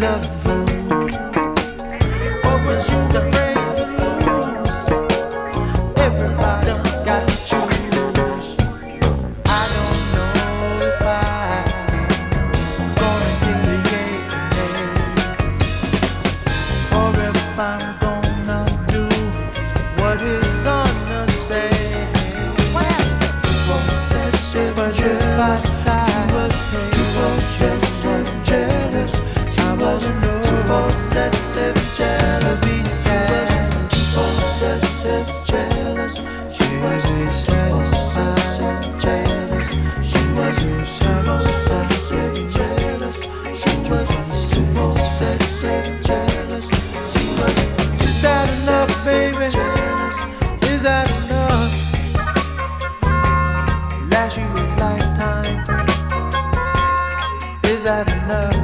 love you. What was you afraid to lose? Everybody's got to choose. I don't know if I'm gonna get a yay or if I'm gonna do what is on the say. But if I decide too possessive, jealous, I wasn't too possessive, jealous, be sad, too possessive, jealous, she was satisfied, jealous, she was satisfied, jealous, she was too possessive, jealous, she was. Is that enough, baby? Is that enough? Last you a lifetime. Is that enough?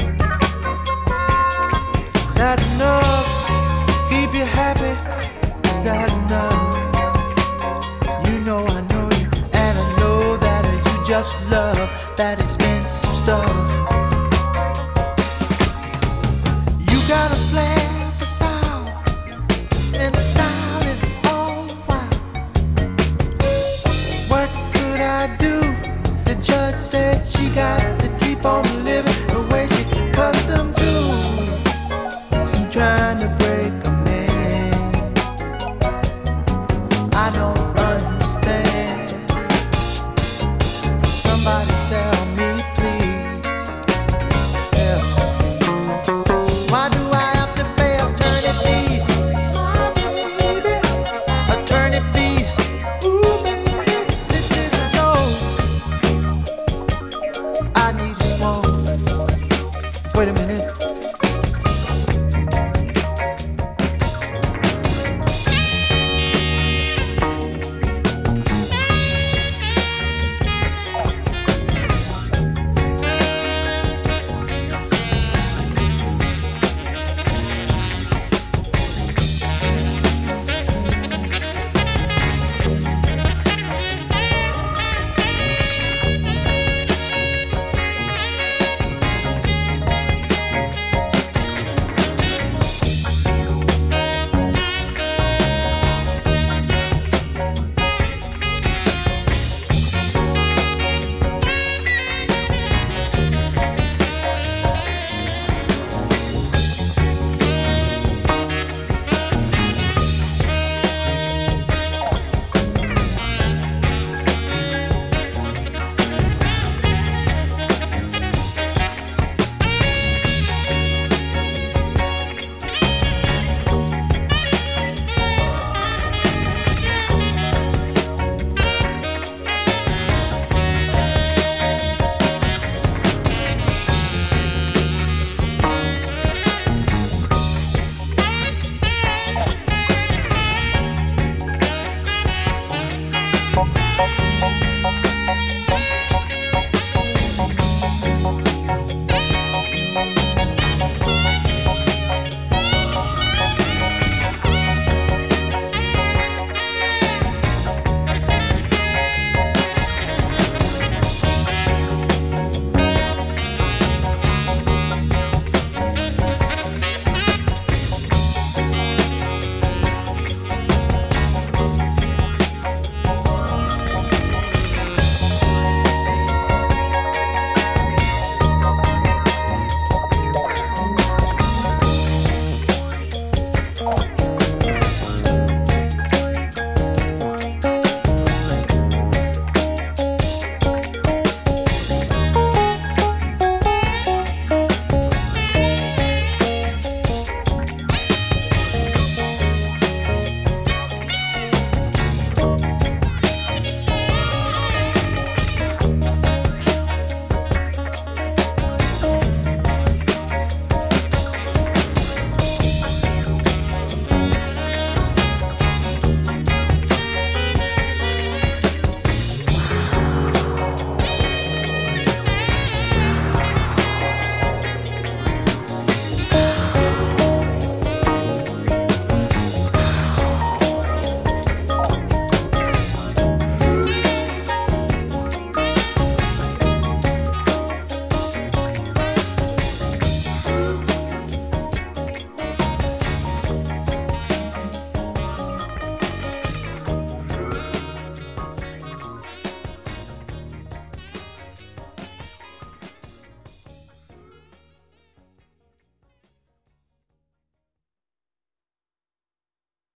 Is that enough? Keep you happy. Is that enough? You know I know you, and I know that you just love that expensive stuff. You got a flair for style, and styling all the while. What could I do? The judge said she got to keep on living the way she accustomed to. She trying to